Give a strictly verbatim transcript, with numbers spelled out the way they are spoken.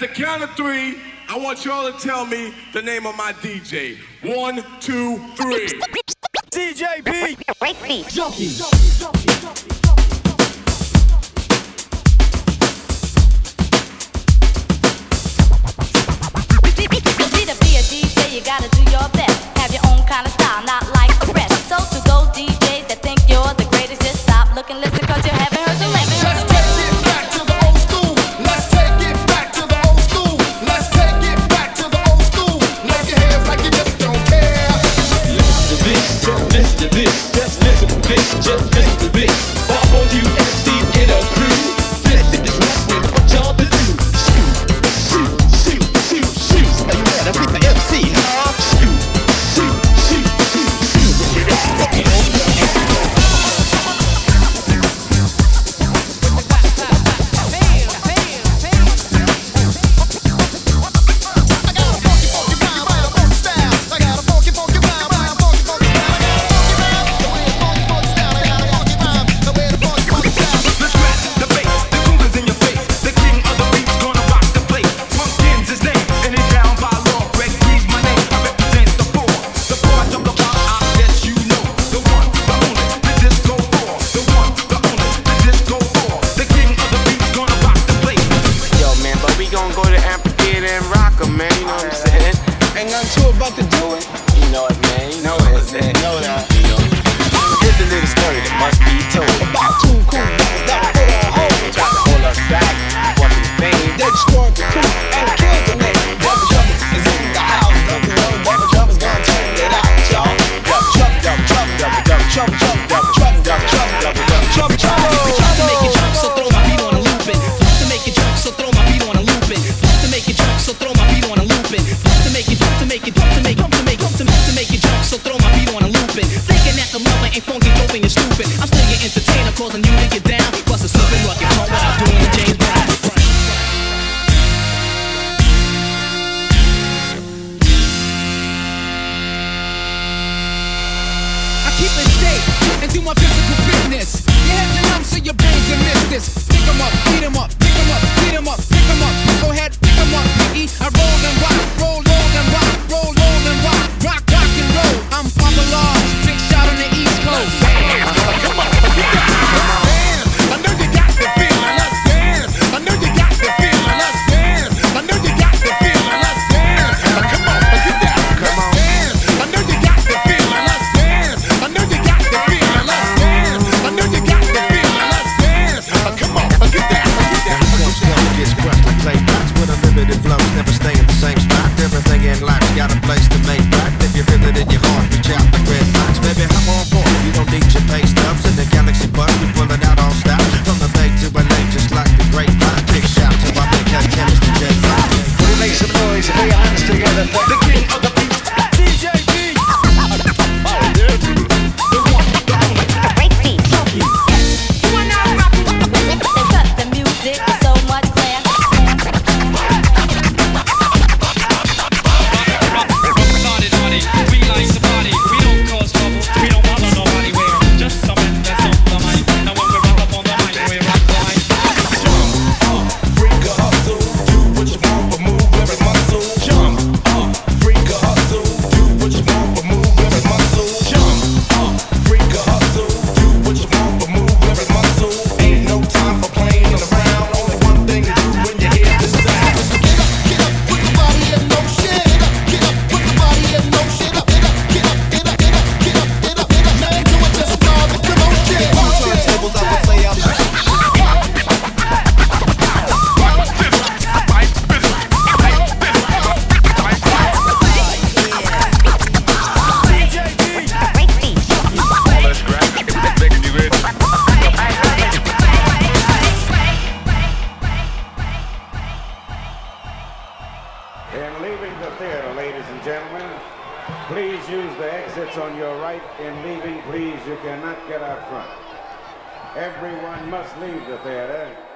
the count of three, I want y'all to tell me the name of my D J. One, two, three. D J B. Break beat. Junkie. To be a D J, you gotta do your best. Have your own kind of style, not like the rest. So to those D Js that think you're the greatest, just stop, look and listen, cause you haven't heard the latest. Let's take it back to the old school. Let's take it back to the old school. Let's take it back to the old school. Wave your hands like you just don't care. Listen to this, just listen to this, just listen to this, just listen to this. All for you M Cs in a crew. This is what y'all to do. Shoot, shoot, shoot, shoot, shoot. Are you ready? Pick the M C, huh? Shoot, shoot, shoot, shoot, shoot. Please use the exits on your right. In leaving, please, you cannot get out front. Everyone must leave the theater.